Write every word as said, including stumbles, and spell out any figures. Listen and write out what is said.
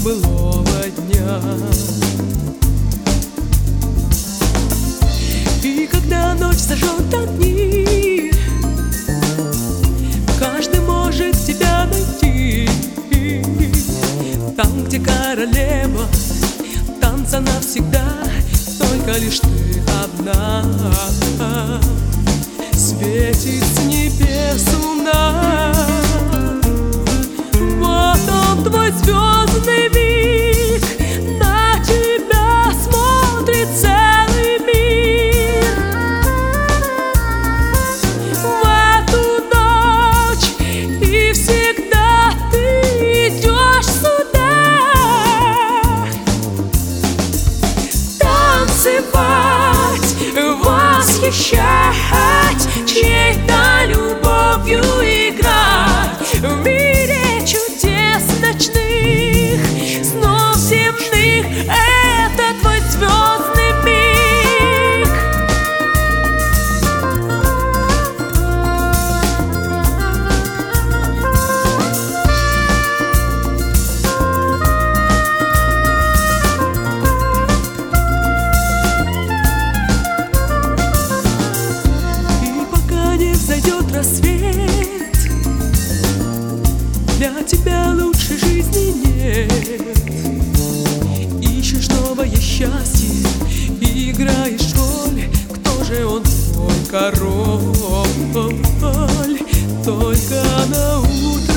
былого дня. И когда ночь зажжет огни, каждый может тебя найти. Там, где королева танца навсегда, только лишь ты одна. Светит с небес луна, вот он, твой звездный миг, на тебя смотрит целый мир. В эту ночь и всегда ты идешь сюда танцевать, восхищать, чьей-то любовью играть в мире чудес ночных, снов земных. Это твой звездный миг. И пока не взойдет рассвет, для тебя лучшей жизни нет. Ищешь новое счастье и играешь роль. Кто же он, твой король? Только на утро